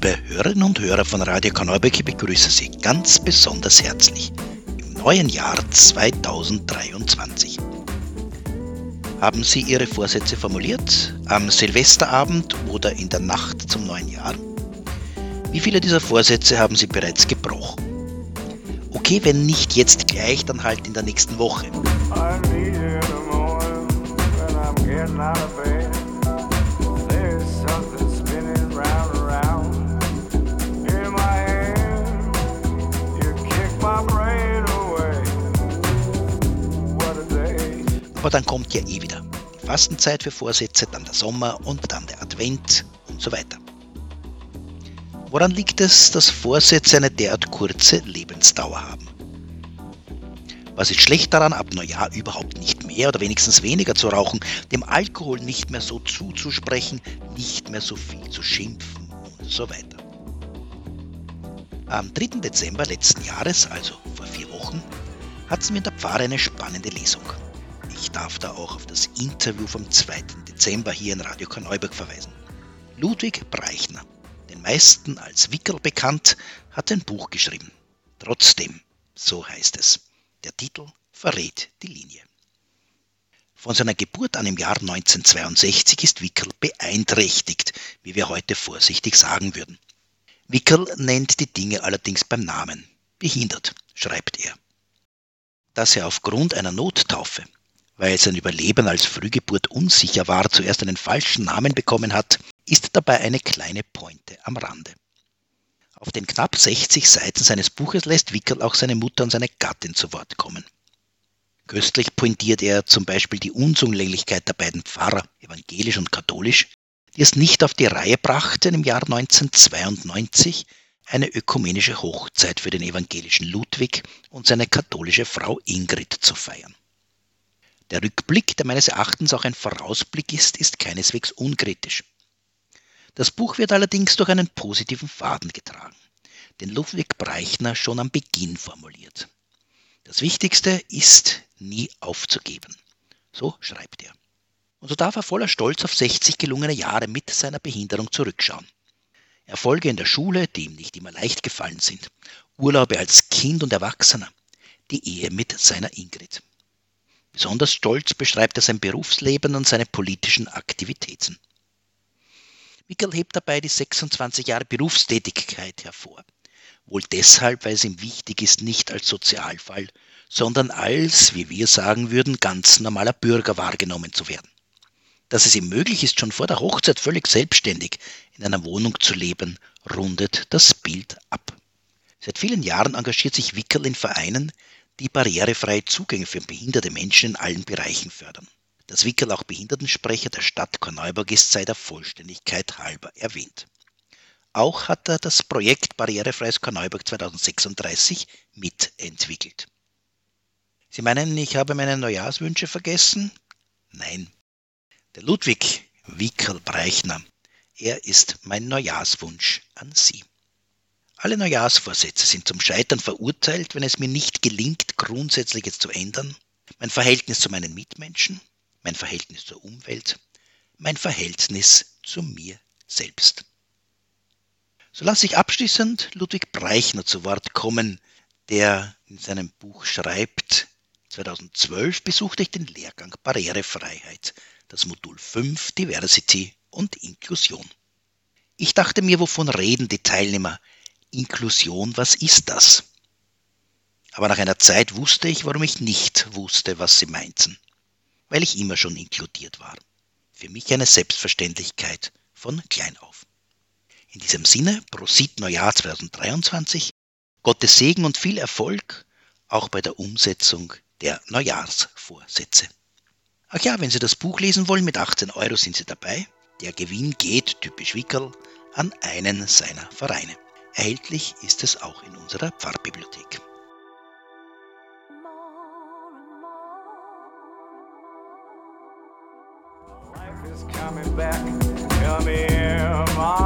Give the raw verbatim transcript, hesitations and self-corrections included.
Liebe Hörerinnen und Hörer von Radio Korneuburg, ich begrüße Sie ganz besonders herzlich im neuen Jahr zweitausenddreiundzwanzig. Haben Sie Ihre Vorsätze formuliert, am Silvesterabend oder in der Nacht zum neuen Jahr? Wie viele dieser Vorsätze haben Sie bereits gebrochen? Okay, wenn nicht jetzt gleich, dann halt in der nächsten Woche. Aber dann kommt ja eh wieder die Fastenzeit für Vorsätze, dann der Sommer und dann der Advent und so weiter. Woran liegt es, dass Vorsätze eine derart kurze Lebensdauer haben? Was ist schlecht daran, ab Neujahr überhaupt nicht mehr oder wenigstens weniger zu rauchen, dem Alkohol nicht mehr so zuzusprechen, nicht mehr so viel zu schimpfen und so weiter? Am dritten Dezember letzten Jahres, also vor vier Wochen, hatten wir in der Pfarre eine spannende Lesung. Ich darf da auch auf das Interview vom zweiten Dezember hier in Radio Korneuburg verweisen. Ludwig Breichner, den meisten als Wickerl bekannt, hat ein Buch geschrieben. Trotzdem, so heißt es. Der Titel verrät die Linie. Von seiner Geburt an im Jahr neunzehnhundertzweiundsechzig ist Wickerl beeinträchtigt, wie wir heute vorsichtig sagen würden. Wickerl nennt die Dinge allerdings beim Namen. Behindert, schreibt er. Dass er aufgrund einer Nottaufe, weil sein Überleben als Frühgeburt unsicher war, zuerst einen falschen Namen bekommen hat, ist dabei eine kleine Pointe am Rande. Auf den knapp sechzig Seiten seines Buches lässt Wickerl auch seine Mutter und seine Gattin zu Wort kommen. Köstlich pointiert er zum Beispiel die Unzulänglichkeit der beiden Pfarrer, evangelisch und katholisch, die es nicht auf die Reihe brachten, im Jahr neunzehnhundertzweiundneunzig eine ökumenische Hochzeit für den evangelischen Ludwig und seine katholische Frau Ingrid zu feiern. Der Rückblick, der meines Erachtens auch ein Vorausblick ist, ist keineswegs unkritisch. Das Buch wird allerdings durch einen positiven Faden getragen, den Ludwig Breichner schon am Beginn formuliert. Das Wichtigste ist, nie aufzugeben. So schreibt er. Und so darf er voller Stolz auf sechzig gelungene Jahre mit seiner Behinderung zurückschauen. Erfolge in der Schule, die ihm nicht immer leicht gefallen sind, Urlaube als Kind und Erwachsener, die Ehe mit seiner Ingrid. Besonders stolz beschreibt er sein Berufsleben und seine politischen Aktivitäten. Wickerl hebt dabei die sechsundzwanzig Jahre Berufstätigkeit hervor. Wohl deshalb, weil es ihm wichtig ist, nicht als Sozialfall, sondern als, wie wir sagen würden, ganz normaler Bürger wahrgenommen zu werden. Dass es ihm möglich ist, schon vor der Hochzeit völlig selbstständig in einer Wohnung zu leben, rundet das Bild ab. Seit vielen Jahren engagiert sich Wickerl in Vereinen, die barrierefreie Zugänge für behinderte Menschen in allen Bereichen fördern. Dass Wickerl auch Behindertensprecher der Stadt Korneuburg ist, sei der Vollständigkeit halber erwähnt. Auch hat er das Projekt Barrierefreies Korneuburg zweitausendsechsunddreißig mitentwickelt. Sie meinen, ich habe meine Neujahrswünsche vergessen? Nein. Der Ludwig Wickerl Breichner, er ist mein Neujahrswunsch an Sie. Alle Neujahrsvorsätze sind zum Scheitern verurteilt, wenn es mir nicht gelingt, Grundsätzliches zu ändern. Mein Verhältnis zu meinen Mitmenschen, mein Verhältnis zur Umwelt, mein Verhältnis zu mir selbst. So lasse ich abschließend Ludwig Breichner zu Wort kommen, der in seinem Buch schreibt, zweitausendzwölf besuchte ich den Lehrgang Barrierefreiheit, das Modul fünf Diversity und Inklusion. Ich dachte mir, wovon reden die Teilnehmer? Inklusion, was ist das? Aber nach einer Zeit wusste ich, warum ich nicht wusste, was sie meinten. Weil ich immer schon inkludiert war. Für mich eine Selbstverständlichkeit von klein auf. In diesem Sinne, Prosit Neujahr zweitausenddreiundzwanzig, Gottes Segen und viel Erfolg, auch bei der Umsetzung der Neujahrsvorsätze. Ach ja, wenn Sie das Buch lesen wollen, mit achtzehn Euro sind Sie dabei. Der Gewinn geht, typisch Wickerl, an einen seiner Vereine. Erhältlich ist es auch in unserer Pfarrbibliothek. Life is coming back, come here,